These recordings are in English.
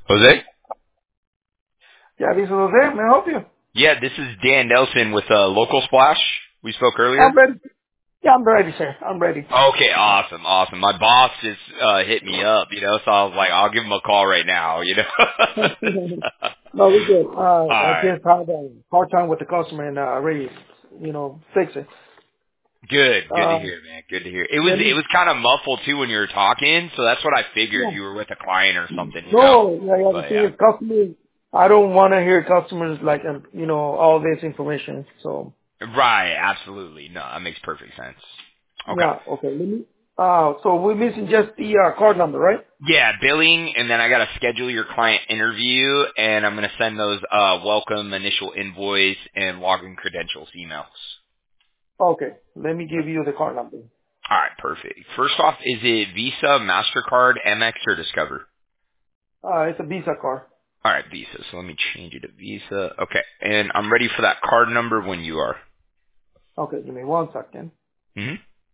Jose? Yeah, this is Jose. May I help you? Yeah, this is Dan Nelson with Local Splash. We spoke earlier. I'm ready. Yeah, I'm ready, sir. I'm ready. Okay, awesome. My boss just hit me up, so I was like, I'll give him a call right now. No, we good. All I right. just had a hard time with the customer and already, fix it. Good to hear, man. Good to hear. It was Let it me. was kind of muffled too when you were talking, so that's what I figured Yeah. you were with a client or something. No, yeah. The But thing yeah. is, customers. I don't want to hear customers like, all this information. So Right, absolutely. No, that makes perfect sense. Okay. yeah. Okay. Let me. So we're missing just the card number, right? Yeah, billing, and then I got to schedule your client interview, and I'm going to send those welcome initial invoice and login credentials emails. Okay. Let me give you the card number. All right, perfect. First off, is it Visa, MasterCard, Amex, or Discover? It's a Visa card. All right, Visa. So let me change it to Visa. Okay, and I'm ready for that card number when you are. Okay. Give me 1 second. Mm-hmm.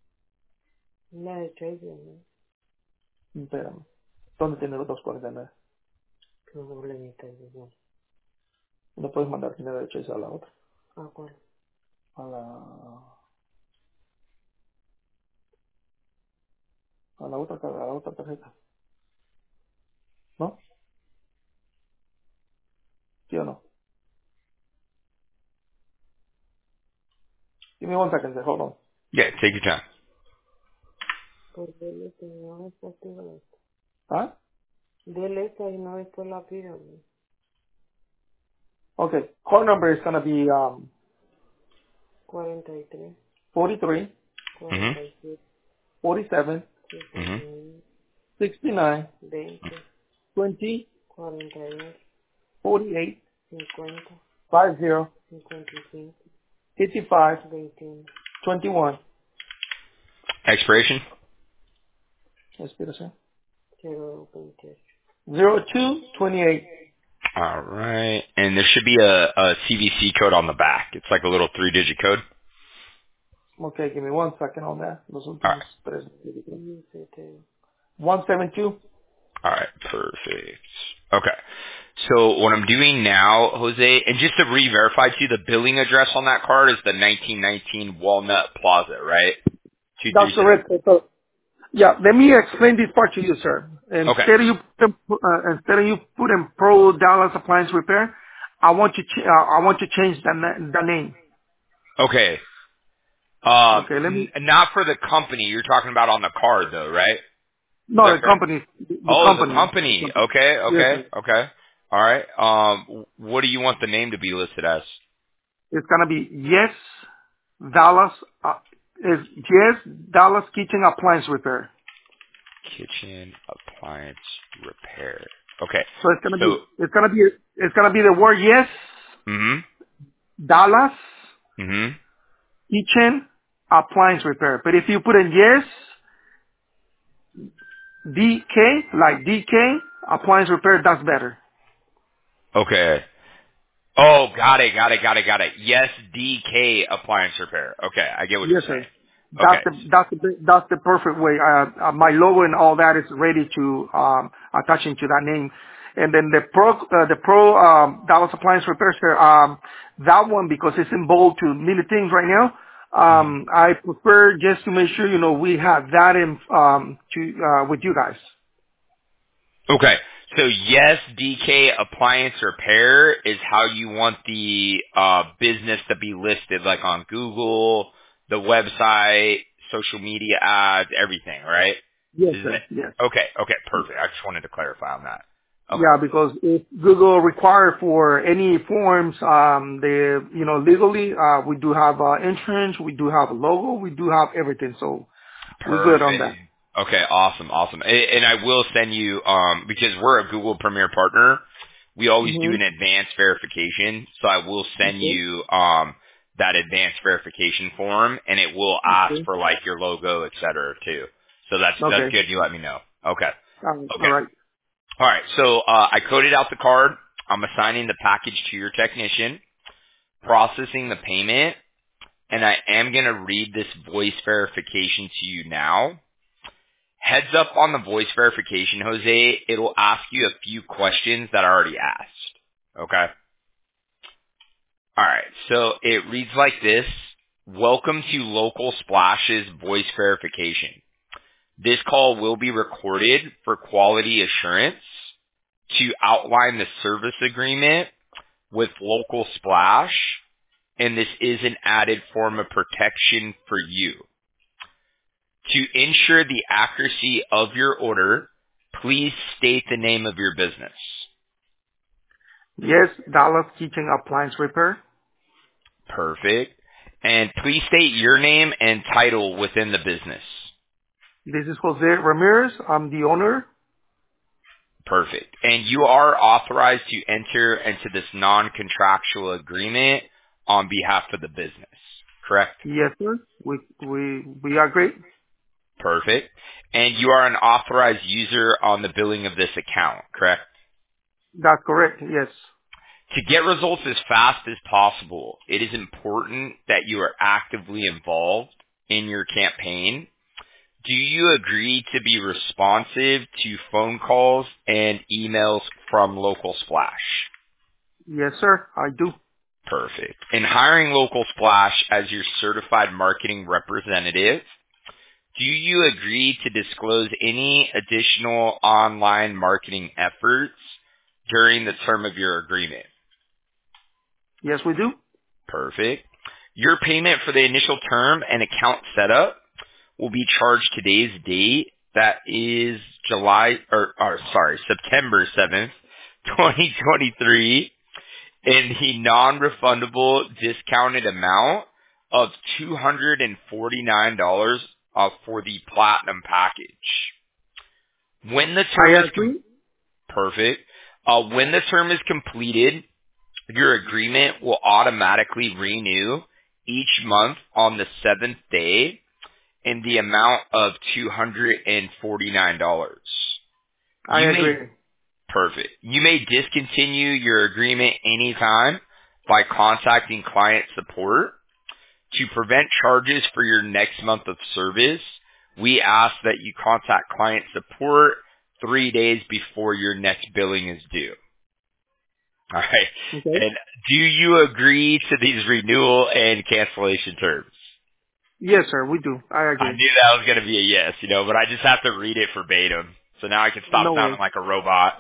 Espérame. ¿Dónde tiene los 249? No puedes mandar dinero de Chase a la otra. A la, a la otra tarjeta. ¿No? ¿Sí o no? Give me 1 second, sir. Hold on. Yeah, take your time. Huh? Okay. Card number is going to be 43 Mm-hmm. 47 Mm-hmm. 69 20 48 50 55 21. Expiration? Espera, sir. 0228. All right. And there should be a CVC code on the back. It's like a little 3-digit code. Okay, give me 1 second on that. Los All últimos right. tres. 172. All right. Perfect. Okay. So what I'm doing now, Jose, and just to re-verify to you, the billing address on that card is the 1919 Walnut Plaza, right? That's 236. correct. So, yeah, let me explain this part to you, sir. Okay. Instead of you putting Pro Dallas Appliance Repair, I want you I want to change the name. Okay. Okay, let me. Not for the company. You're talking about on the card, though, right? Is No, that the correct? company, the Oh, the company. The company. company. Okay. Yes, Okay. sir. Okay. All right. What do you want the name to be listed as? It's gonna be Yes Dallas. Is Yes Dallas Kitchen Appliance Repair. Kitchen appliance repair. Okay. So So, it's gonna be the word Yes mhm, Dallas mhm. Kitchen Appliance Repair. But if you put in Yes DK, like DK Appliance Repair, that's better. Okay. Oh, got it. Yes, DK appliance repair. Okay, I get what you're Yes, sir. saying. Okay. That's the perfect way. My logo and all that is ready to attach into that name. And then the pro Dallas Appliance Repair, sir, that one because it's in bold to many things right now. Mhm. I prefer just to make sure we have that in with you guys. Okay. So yes, DK appliance repair is how you want the business to be listed, like on Google, the website, social media ads, everything, right? Yes, Isn't it? sir. Yes. Okay, perfect. I just wanted to clarify on that. Okay. Yeah, because if Google require for any forms, legally, we do have insurance, we do have a logo, we do have everything, so we're good on Perfect. that. Okay, awesome. And I will send you, because we're a Google Premier partner, we always do Mm-hmm. an advanced verification. So I will send Okay. you, that advanced verification form, and it will ask Okay. for like your logo, et cetera, too. So that's Okay. good. You let me know. Okay. All Okay. right. All right. So, I coded out the card. I'm assigning the package to your technician, processing the payment, and I am going to read this voice verification to you now. Heads up on the voice verification, Jose, it'll ask you a few questions that I already asked. Okay? Alright, so it reads like this. Welcome to Local Splash's voice verification. This call will be recorded for quality assurance to outline the service agreement with Local Splash, and this is an added form of protection for you. To ensure the accuracy of your order, please state the name of your business. Yes, Dallas Kitchen Appliance Repair. Perfect. And please state your name and title within the business. This is Jose Ramirez. I'm the owner. Perfect. And you are authorized to enter into this non-contractual agreement on behalf of the business, correct? Yes, sir. We agree. Perfect. And you are an authorized user on the billing of this account, correct? That's correct. Yes. To get results as fast as possible, it is important that you are actively involved in your campaign. Do you agree to be responsive to phone calls and emails from Local Splash? Yes, sir. I do. Perfect. In hiring Local Splash as your certified marketing representative, do you agree to disclose any additional online marketing efforts during the term of your agreement? Yes, we do. Perfect. Your payment for the initial term and account setup will be charged today's date. That is September 7th, 2023, in the non-refundable discounted amount of $249 for the platinum package. When the term I is agree. perfect, when the term is completed, your agreement will automatically renew each month on the 7th day in the amount of $249. I agree. Perfect. You may discontinue your agreement anytime by contacting client support. To prevent charges for your next month of service, we ask that you contact client support 3 days before your next billing is due. All right. Okay. And do you agree to these renewal and cancellation terms? Yes, sir. We do. I I agree. knew that was going to be a yes, but I just have to read it verbatim. So now I can stop No sounding way. like a robot.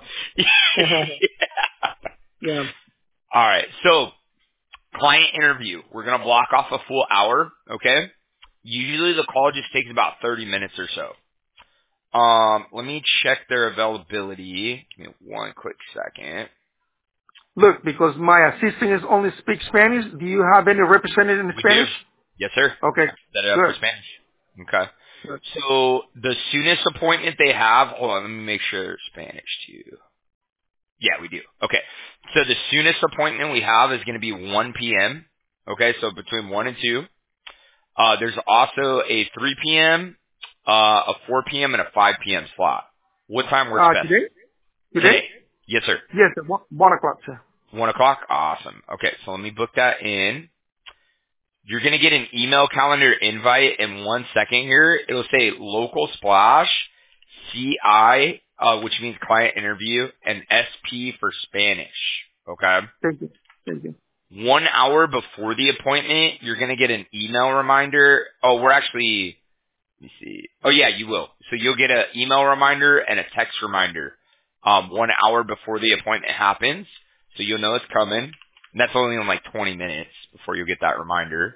Yeah. All right. So client interview. We're going to block off a full hour. Okay. Usually the call just takes about 30 minutes or so. Let me check their availability. Give me one quick second. Look, because my assistant is only speaks Spanish, do you have any representative in We do. Spanish? Yes, sir. Okay. Set it up for Good. Spanish. Okay. Good. So the soonest appointment they have, hold on, let me make sure Spanish too. Yeah, we do. Okay. So the soonest appointment we have is going to be 1 p.m. Okay, so between 1 and 2. There's also a 3 p.m., a 4 p.m., and a 5 p.m. slot. What time works best? Today? Today? Today. Yes, sir. Yes, at 1 o'clock, sir. 1 o'clock? Awesome. Okay, so let me book that in. You're going to get an email calendar invite in 1 second here. It'll say Local Splash, CI, which means client interview, and SP for Spanish. Okay? Thank you. Thank you. 1 hour before the appointment, you're going to get an email reminder. Oh, let me see. Oh, yeah, you will. So you'll get an email reminder and a text reminder 1 hour before the appointment happens. So you'll know it's coming. And that's only in like 20 minutes before you get that reminder.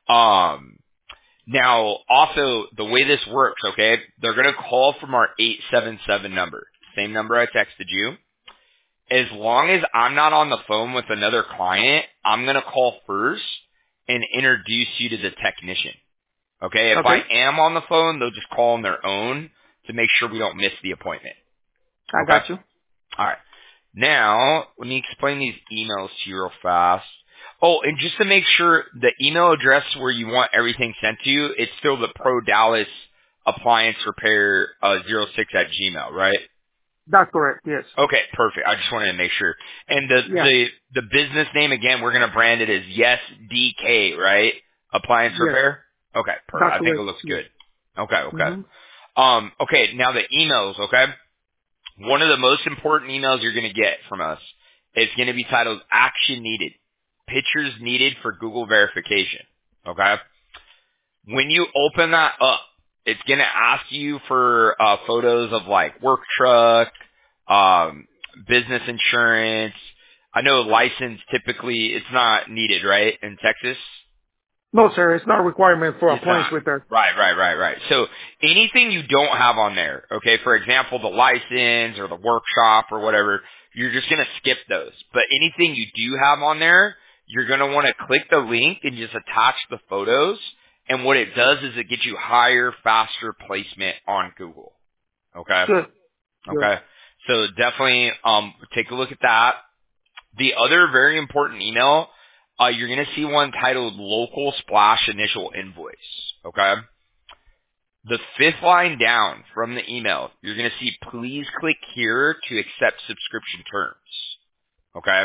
Now, also, the way this works, okay, they're going to call from our 877 number. Same number I texted you. As long as I'm not on the phone with another client, I'm going to call first and introduce you to the technician. Okay? If I Okay. am on the phone, they'll just call on their own to make sure we don't miss the appointment. I Okay? got you. All right. Now, let me explain these emails to you real fast. Oh, and just to make sure the email address where you want everything sent to you, it's still the Pro Dallas Appliance Repair 06 at Gmail, right? That's correct. Yes. Okay, perfect. I just wanted to make sure. And Yeah. the business name again, we're gonna brand it as Yes DK, right? Appliance Yes. Repair. Okay, perfect. That's I think it correct. looks Yes. good. Okay, okay. Mm-hmm. Okay, now the emails, okay? One of the most important emails you're going to get from us is going to be titled Action Needed. Pictures needed for Google verification. Okay? When you open that up, it's going to ask you for photos of like work truck, business insurance. I know license typically it's not needed, right, in Texas? No, sir, it's not a requirement for It's appliance not. repair. Right. So anything you don't have on there, okay, for example, the license or the workshop or whatever, you're just going to skip those. But anything you do have on there, you're going to want to click the link and just attach the photos. And what it does is it gets you higher, faster placement on Google. Okay? Good. Good. Okay. So definitely take a look at that. The other very important email, you're going to see one titled Local Splash Initial Invoice. Okay? The fifth line down from the email, you're going to see please click here to accept subscription terms. Okay?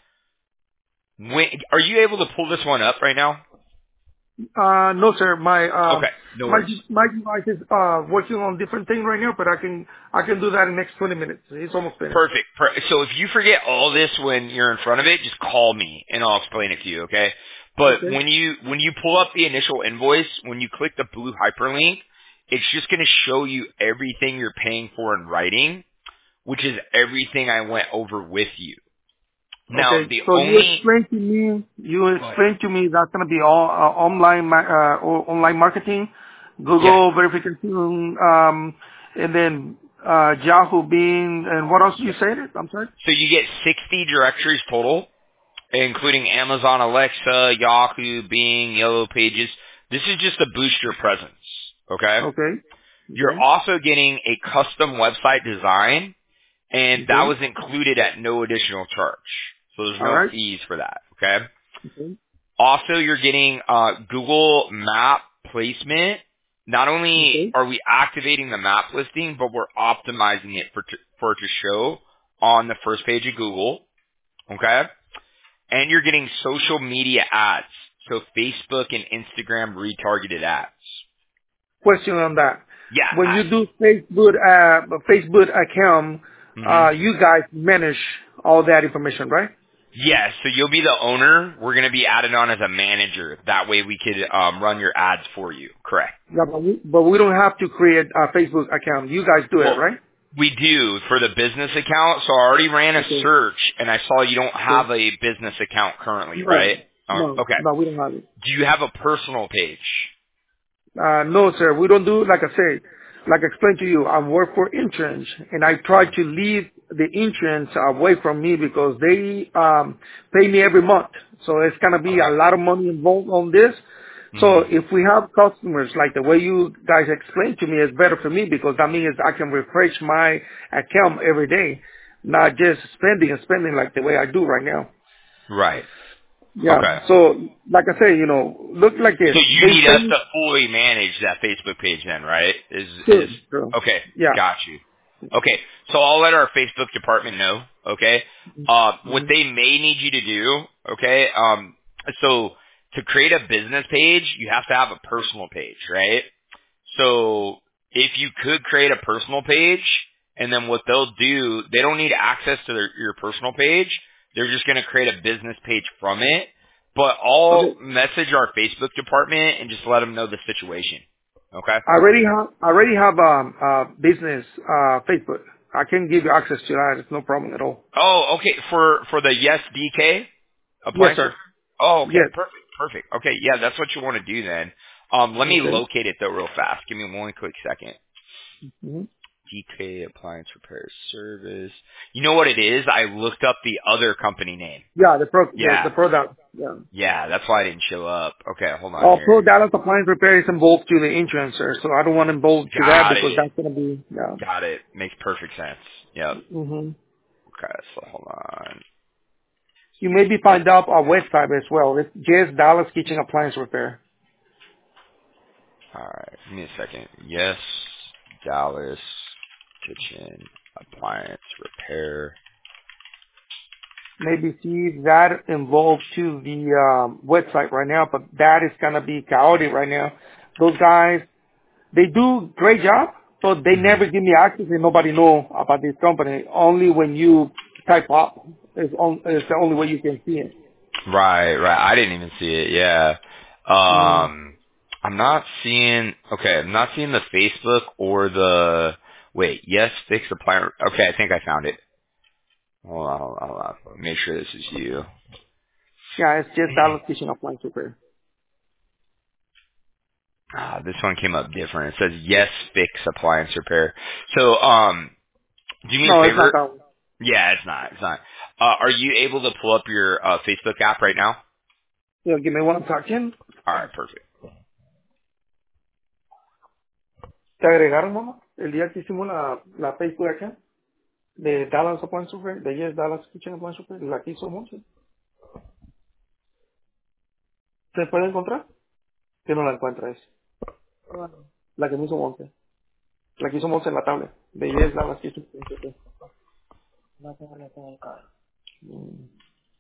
Are you able to pull this one up right now? No, sir. Okay. No worries. My device is working on different thing right now, but I can do that in the next 20 minutes. It's almost finished. Perfect. So if you forget all this when you're in front of it, just call me and I'll explain it to you, okay? But Okay. when you pull up the initial invoice, when you click the blue hyperlink, it's just going to show you everything you're paying for in writing, which is everything I went over with you. Now, Okay. the So only you Go ahead. explained to me that's gonna be all online marketing, Yes. Google verification, and then Yahoo, Bing, and what else you said? I'm sorry. So you get 60 directories total, including Amazon Alexa, Yahoo, Bing, Yellow Pages. This is just to boost your presence, okay? Okay. You're Okay. also getting a custom website design, and that Okay. was included at no additional charge. So there's All no right. fees for that, okay? Okay. Also, you're getting Google Map placement. Not only Okay. are we activating the map listing, but we're optimizing it for it to show on the first page of Google, okay? And you're getting social media ads, so Facebook and Instagram retargeted ads. Question on that. Yeah, When you ask. do Facebook account, Mhm. you guys manage all that information, right? Yes, so you'll be the owner. We're going to be added on as a manager. That way we could run your ads for you. Correct. Yeah, but we don't have to create a Facebook account. You guys do it, Well, right? we do for the business account. So I already ran a Okay. search, and I saw you don't Okay. have a business account currently, No, right? no, Okay. no, we don't have it. Do you have a personal page? No, sir, we don't do, like I say, like I explained to you, I work for insurance, and I try to leave the insurance away from me because they pay me every month. So it's going to be a Okay. lot of money involved on this. So hmm if we have customers like the way you guys explained to me, it's better for me because that means I can refresh my account every day, not just spending and spending like the way I do right now. Right. Yeah. Okay. So like I say, look like this. So you They need us send to fully manage that Facebook page then, right? Is true. okay, Yeah. got you. Okay, so I'll let our Facebook department know, okay? What Mhm. they may need you to do, okay? So to create a business page, you have to have a personal page, right? So if you could create a personal page, and then what they'll do, they don't need access to your personal page. They're just going to create a business page from it. But I'll Okay. message our Facebook department and just let them know the situation. Okay? I already have business Facebook. I can give you access to that. It's no problem at all. Oh, okay. For the Yes DK Yes, appliance. sir. Oh, okay. Yes. Perfect. Okay, yeah, that's what you want to do then. Let me Okay. locate it though real fast. Give me one quick second. hmm DK Appliance Repair Service. You know what it is? I looked up the other company name. Yeah, the Yeah. product. Yeah. Yeah, that's why I didn't show up. Okay, hold on Pro here. Dallas Appliance Repair is involved to the insurance, sir. So I don't want to involve to that Got because it. that's gonna be yeah. Got it. Makes perfect sense. Yep. hmm Okay, so hold on. You maybe find out our website as well. It's just Dallas Kitchen Appliance Repair. Alright, give me a second. Yes, Dallas Kitchen Appliance Repair. Maybe see that involved to the website right now, but that is gonna be chaotic right now. Those guys, they do great job, So they Mhm. never give me access and nobody know about this company. Only when you type up is the only way you can see it. Right, right. I didn't even see it. Yeah. Mm. I'm not seeing. Okay, I'm not seeing the Facebook or the. Wait. Yes, fix appliance. Okay, I think I found it. Hold on, hold on, hold on. Make sure this is you. Yeah, it's just Dallas Kitchen Appliance Repair. This one came up different. It says yes, fix appliance repair. So, do me a No, it's not favor. that one. Yeah, it's not. It's not. Are you able to pull up your Facebook app right now? Yeah, give me one second. All right, perfect. ¿Te agregaron, mamá? El día que hicimos la Facebook acá, de Dallas Appliance Repair, de Yes Dallas Kitchen Appliance Repair, la que hizo Monse. ¿Se puede encontrar? Que no la encuentra es. La que me hizo Monse. La que hizo Monse en la tablet. De Yes Dallas Kitchen Appliance Repair. Mm.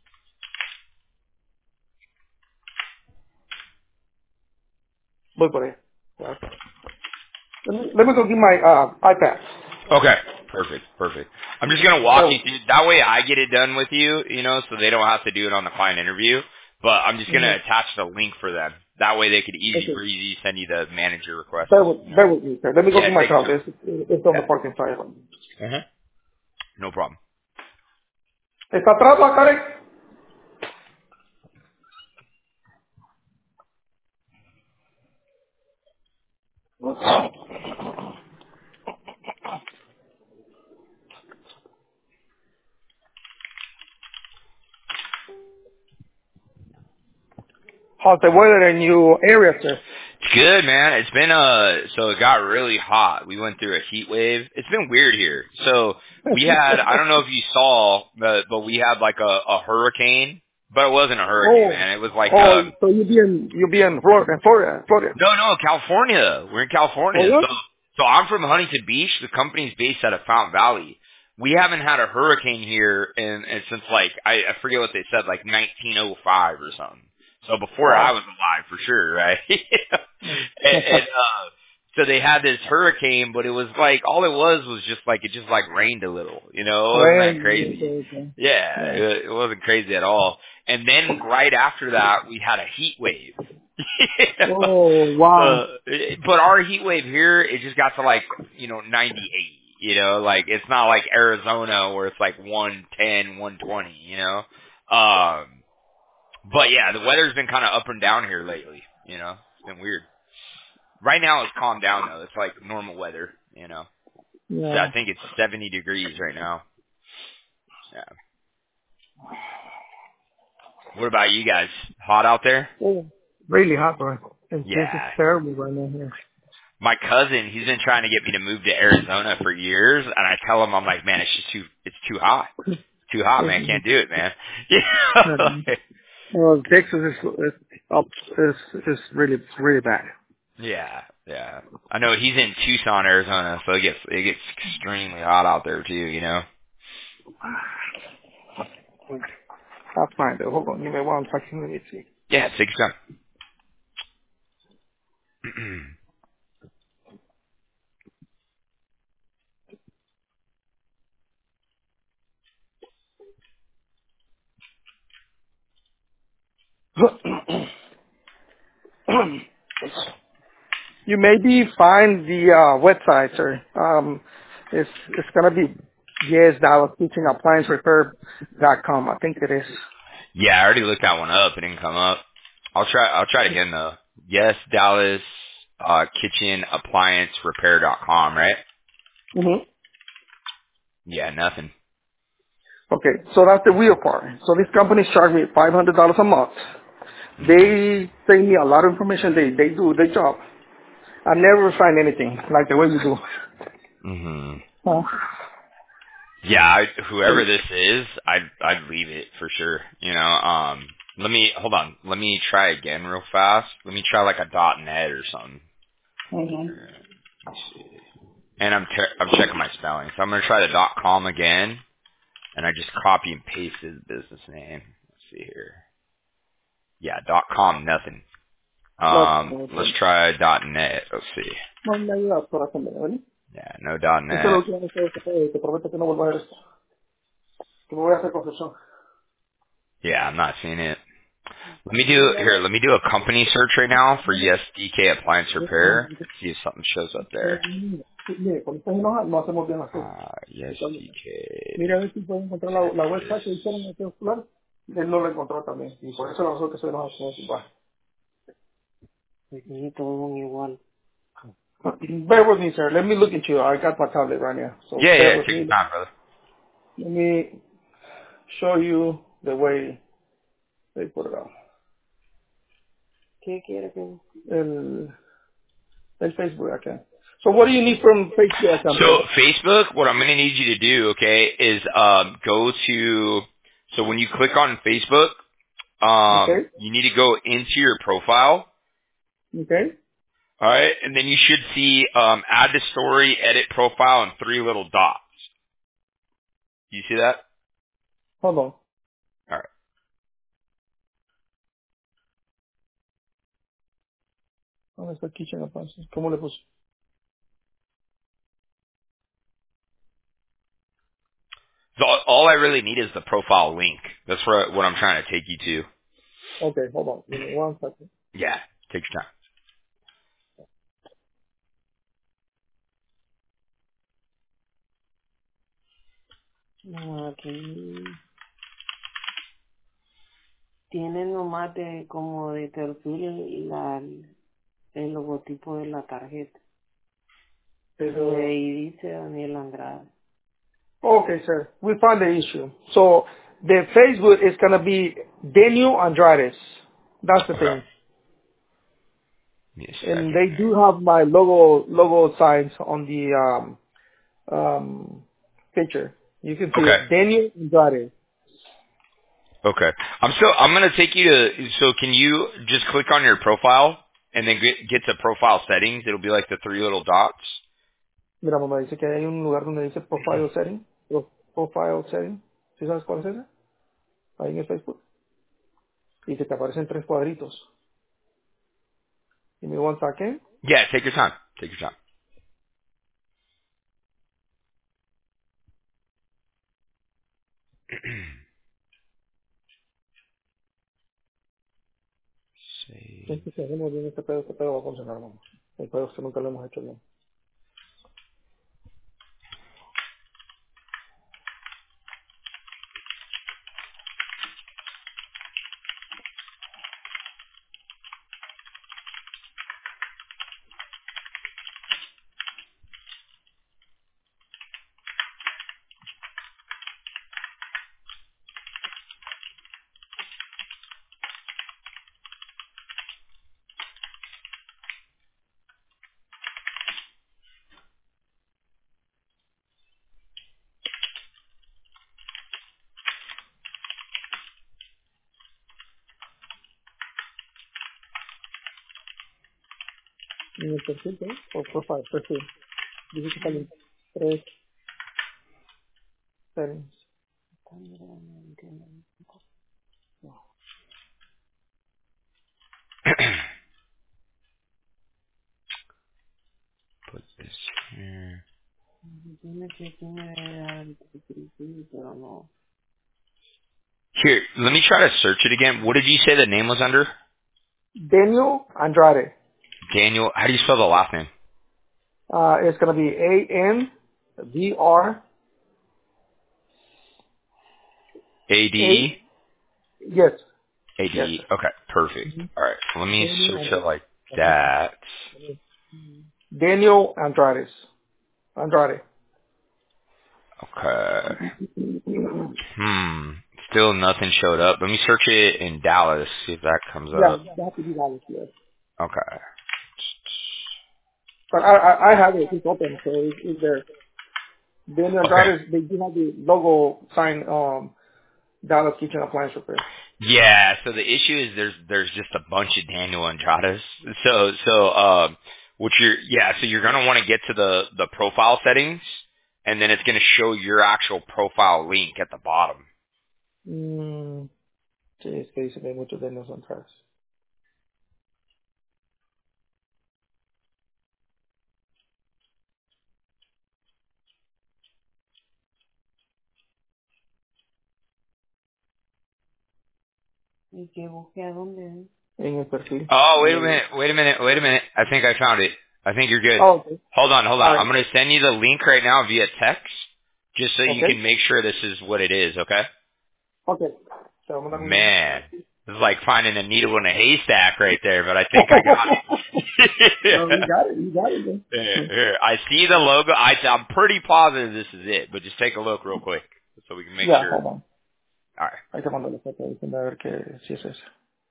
Voy por ahí. Let me go get my iPad. Okay. Perfect. Perfect. I'm just gonna walk you So, through. That way, I get it done with you. You know, so they don't have to do it on the client interview. But I'm just gonna attach the link for them. That way, they could easy okay. breezy send you the manager request. Bear You bear know. with me, sir. Let me go Yeah. get my Take your car. time. It's on the parking side. Yeah. No problem. ¿Está atrás la Karen? How's the weather in your area, sir? It's good, man. It's been so it got really hot. We went through a heat wave. It's been weird here. So we had I don't know if you saw, but we had like a hurricane, but it wasn't a hurricane, Oh, man. It was like so you be in Florida. no, California. We're in Oh, California. yeah? So I'm from Huntington Beach. The company's based out of Fountain Valley. We haven't had a hurricane here in since like I forget what they said, like 1905 or something. So before I Wow. was alive for sure, right? and so they had this hurricane, but it was like all it was just like it just like rained a little, you know, it wasn't that Well, crazy. okay. Yeah, Yeah. it wasn't crazy at all. And then right after that, we had a heat wave. You know? Oh, wow. But our heat wave here, it just got to like 98. You know, like it's not like Arizona where it's like 110, 120. You know, but yeah, the weather's been kind of up and down here lately. You know, it's been weird. Right now it's calmed down though. It's like normal weather. You know, so I Yeah. think it's 70 degrees right now. Yeah. What about you guys? Hot out there? Oh, really hot, bro. And this is Yeah. terrible right now here. My cousin, he's been trying to get me to move to Arizona for years, and I tell him, I'm like, man, it's too hot. Too hot, man. Can't do it, man. Well, Texas is really bad. Yeah, yeah. I know he's in Tucson, Arizona, so it gets extremely hot out there too. You know. That's fine though. Hold on, give me one second. Let me see. Yeah, take your time. You maybe find the website, sir. It's gonna be yes.DallasKitchenApplianceRepair.com. I think it is. Yeah, I already looked that one up. It didn't come up. I'll try it again though. Yes, Dallas Kitchen Appliance Repair.com, right? Mm-hmm. Yeah, nothing. Okay, so that's the weird part. So this company charged me $500 a month. They send me a lot of information. They do their job. I never find anything like the way you do. Hmm. Huh? Yeah, whoever this is, I'd leave it for sure. You know, let me hold on. Let me try again real fast. Let me try like a .net or something. Mm-hmm. Let's see. And I'm checking my spelling. So I'm gonna try the .com again, and I just copy and paste his business name. Let's see here. Yeah, .com, nothing. Look, Let's try .net. Let's see. no me ayuda por hacerme, ¿vale? Yeah, no dot Esta es la .net. última vez que te prometo que no vuelvo a ver esto. Que me voy a hacer confesión. Yeah, I'm not seeing it. Let me do a company search right now for yes DK appliance repair. See if something shows up there. Mire, cuando estás enojado no hacemos bien las cosas. Yes Mira DK. a ver si puede encontrar la website que hicieron en el celular. Él no lo encontró también. Y por eso nosotros que se enojado con su baja. Sí, todo igual. Bear with me, sir. Let me look into it. I got my tablet right now. So Yeah, bear yeah, with take your me. time, brother. Let me show you the way they put it out. ¿Qué quiere que? El Facebook account. So what do you need from Facebook account, So brother? Facebook, what I'm going to need you to do, okay, is go to. So when you click on Facebook, Okay? you need to go into your profile, Okay? all right, and then you should see add to story, edit profile, and three little dots. You see that? Hold on. All right. ¿Dónde está Kitchen Appliances? ¿Cómo le puse? So all I really need is the profile link. That's what I'm trying to take you to. Okay, hold on. Give me 1 second. Yeah, take your time. No, aquí tienen nomás de como de perfil el logotipo de la tarjeta. Pero y dice Daniel Andrade. Okay, sir. We found the issue. So the Facebook is gonna be Daniel Andrade. That's the Okay. thing. Give me a And second they here. do have my logo signs on the picture. You can see Okay. it. Daniel Andrade. Okay. I'm gonna take you to. So can you just click on your profile and then get to profile settings? It'll be like the three little dots. Mira, mamá, dice que hay un lugar donde dice Profile Setting. Profile Setting. ¿Sí sabes cuál es ese? Ahí en el Facebook. Y que te aparecen 3 cuadritos. Give me 1 second. Yeah, take your time. Take your time. Save. Si hacemos bien este pedo va a funcionar, mamá. El pedo es que nunca lo hemos hecho bien. En el perfil, ¿eh? O profile, perfil. Dice que salen 3 settings. Put this here. Tiene que tener pero no. Here, let me try to search it again. What did you say the name was under? Daniel Andrade. Daniel. How do you spell the last name? It's going to be ANDRA. A D E. Yes. Yes, ADE. sir. Okay, perfect. Mm-hmm. All right, so let me Daniel search Andrade. it like that. Daniel Andrade. Andrade. Okay. Still nothing showed up. Let me search it in Dallas, see if that comes Yeah, up. that could be valid, yes. Okay. But I have it. It's open, so it's there. Daniel Okay. Andrade, they do have the logo sign, Dallas Kitchen Appliance Repair. Yeah, so the issue is there's just a bunch of Daniel Andrades. So what so you're gonna want to get to the profile settings and then it's gonna show your actual profile link at the bottom. Sí, es que dice que hay muchos Daniels Andrade. En el perfil. Oh, wait a minute. I think I found it. I think you're good. Oh, okay. Hold on. All I'm right. going to send you the link right now via text, just so you Okay. can make sure this is what it is, okay? Okay. So I'm gonna un- Man, this is like finding a needle in a haystack right there, but I think I got No, you it. got it. You got it. Man. Here, I see the logo. I'm pretty positive this is it, but just take a look real quick so we can make Yeah, sure. hold on. All right. Ahí te mando la foto. Déjame ver que si es eso.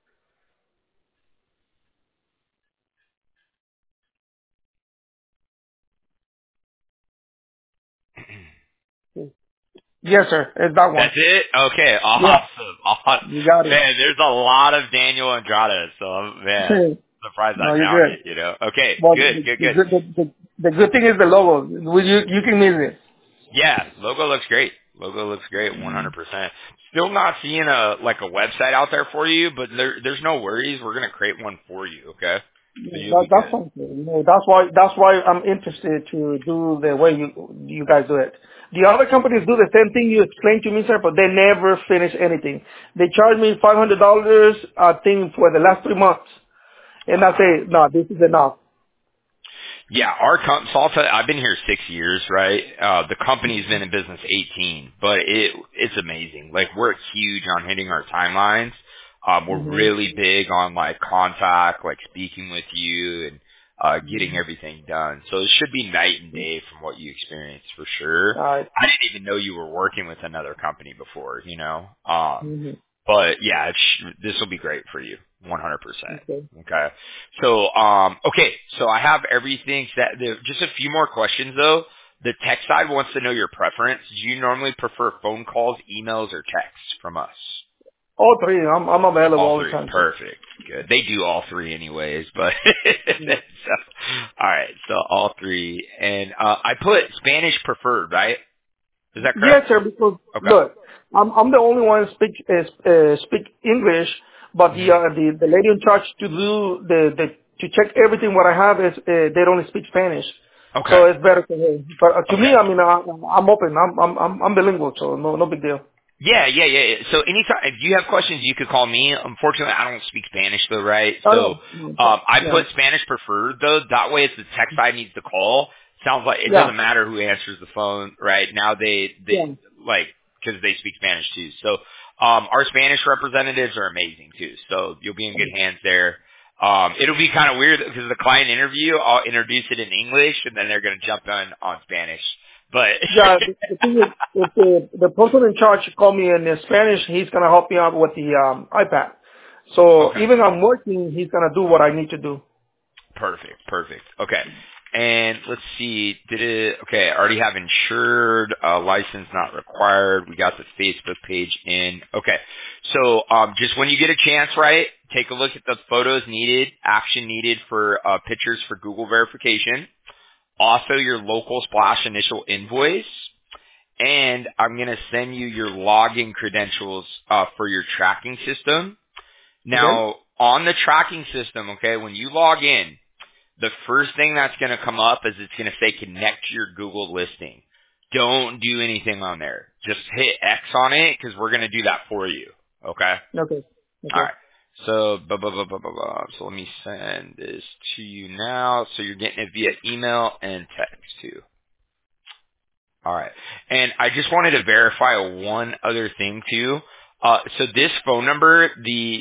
Sí. Yes, sir. It's that one. That's it? Okay, Yeah, awesome. you got it. Man, there's a lot of Daniel Andrade, so man, surprised No, I you're found good. it, Okay, But good, good, good. the good thing is the logo. You can miss it. Yeah, logo looks great. Logo looks great, 100%. Still not seeing like a website out there for you, but there's no worries. We're going to create one for you, okay? So you'll be That's good. something. You know, that's why I'm interested to do the way you guys do it. The other companies do the same thing you explained to me, sir, but they never finish anything. They charge me $500, I think, for the last 3 months, and I Wow. say, no, this is enough. Yeah, Salsa, I've been here 6 years, right? The company's been in business 18, but it's amazing. Like, we're huge on hitting our timelines. We're Hmm. really big on like contact, like speaking with you and, getting everything done. So it should be night and day from what you experienced for sure. Alright. I didn't even know you were working with another company before, Mm-hmm. but yeah, this will be great for you, 100%. Okay. Okay. So, okay. So I have everything set. Just a few more questions though. The tech side wants to know your preference. Do you normally prefer phone calls, emails, or texts from us? All three. I'm available All all the three. time, sir. Perfect. Good. They do all three anyways, but so, all right. So all three, and I put Spanish preferred, right? Is that Yes, correct? sir. Because Okay. look, I'm the only one speak English, but Mhm. the lady in charge to do the to check everything what I have is they don't speak Spanish, Okay. so it's better for her. But to Okay. me, I mean, I'm open. I'm bilingual, so no big deal. Yeah. So anytime, if you have questions, you could call me. Unfortunately, I don't speak Spanish though, right? Oh So, no, I yeah, put Spanish preferred though. That way, if the tech side needs to call, sounds like it yeah, doesn't matter who answers the phone, right? Now they yeah. like, cause they speak Spanish too. So, our Spanish representatives are amazing too. So you'll be in good hands there. It'll be kind of weird because the client interview, I'll introduce it in English and then they're going to jump on Spanish. But, Yeah, the thing is, if the person in charge call me in Spanish, he's gonna help me out with the iPad. So okay. even I'm working, he's gonna do what I need to do. Perfect. Okay. And let's see, okay, I already have insured, license not required. We got the Facebook page in. Okay. So, just when you get a chance, right, take a look at the photos needed, action needed for, pictures for Google verification. Also your local splash initial invoice. And I'm going to send you your login credentials, for your tracking system. Okay? Now, on the tracking system, okay, when you log in, the first thing that's going to come up is it's going to say connect to your Google listing. Don't do anything on there. Just hit X on it because we're going to do that for you. Okay? Okay. All Okay. right. So, so let me send this to you now. So you're getting it via email and text too. All right. And I just wanted to verify one other thing too. So this phone number, the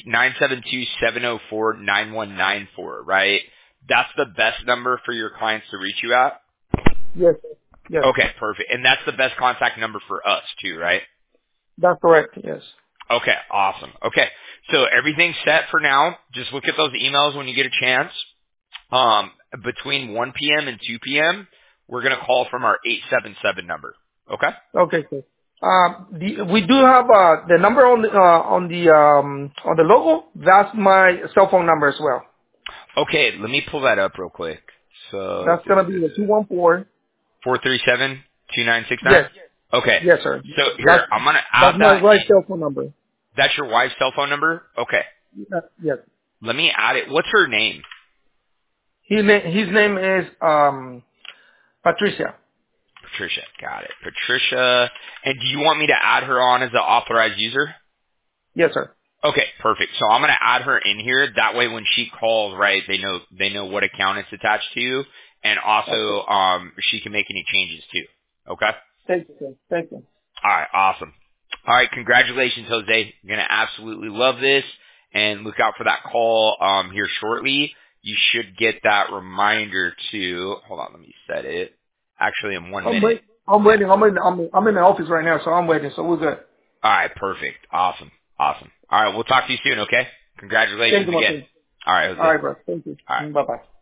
972-704-9194, right? That's the best number for your clients to reach you at? Yes. Yes. Okay, perfect. And that's the best contact number for us too, right? That's correct. Yes. Okay, awesome. Okay. So everything's set for now. Just look at those emails when you get a chance. Between 1 p.m. and 2 p.m., we're going to call from our 877 number. Okay? Okay. Sir. We do have the number on the logo. That's my cell phone number as well. Okay, let me pull that up real quick. So, That's gonna be the 214. 437-2969? Yes. Okay. Yes, sir. So That's here, I'm going to that's add my that. right cell phone number. That's your wife's cell phone number? Okay. Yes. Let me add it. What's her name? His name is Patricia. Patricia. Got it. Patricia. And do you want me to add her on as an authorized user? Yes, sir. Okay, perfect. So I'm gonna add her in here. That way, when she calls, right, they know what account it's attached to, and Okay. also she can make any changes too. Okay. Thank you, sir. Thank you. All right, awesome. All right, congratulations, Jose. You're gonna absolutely love this, and look out for that call here shortly. You should get that reminder to. Hold on, let me set it. Actually, in 1 I'm minute. wait. I'm Yeah. waiting. I'm in the office right now, so I'm waiting. So we're good. All right, perfect. Awesome. Awesome. All right, we'll talk to you soon, okay? Thank Congratulations you, my again. friend. All right, All Jose. right, bro. Thank you. All right. Bye bye.